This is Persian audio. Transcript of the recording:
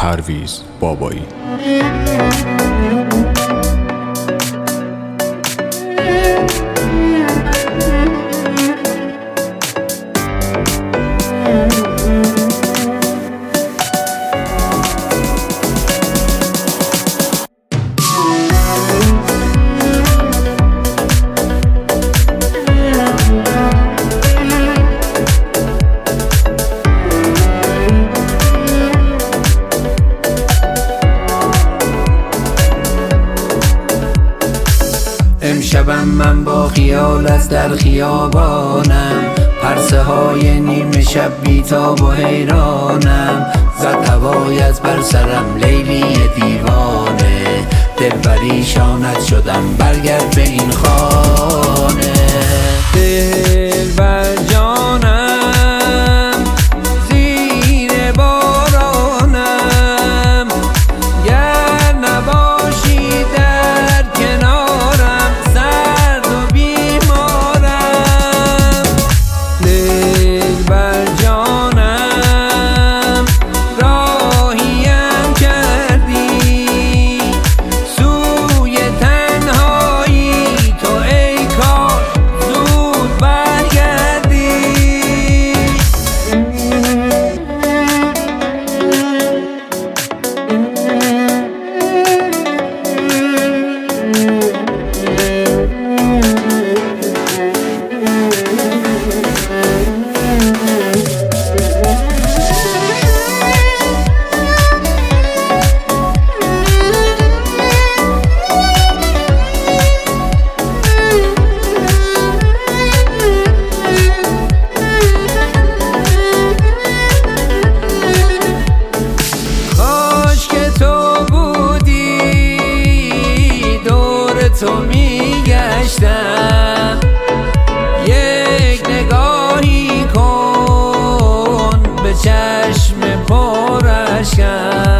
پرویز بابایی. امشبم من با خیال از در خیابانم، پرسه های نیمه شب بیتاب و حیرانم. زد هوای از بر سرم لیلی دیوانه، دلبری شانت شدم برگرد به این خانه. دلبر جانم زیر بارانم، گر نباشی در کنارم سرد و بیمارم. دلبر جانم راهیم کردی سوی تنهایی، تو ای کار زود برگردی. تو میگشتم یک نگاهی کن به چشم پر اشکم.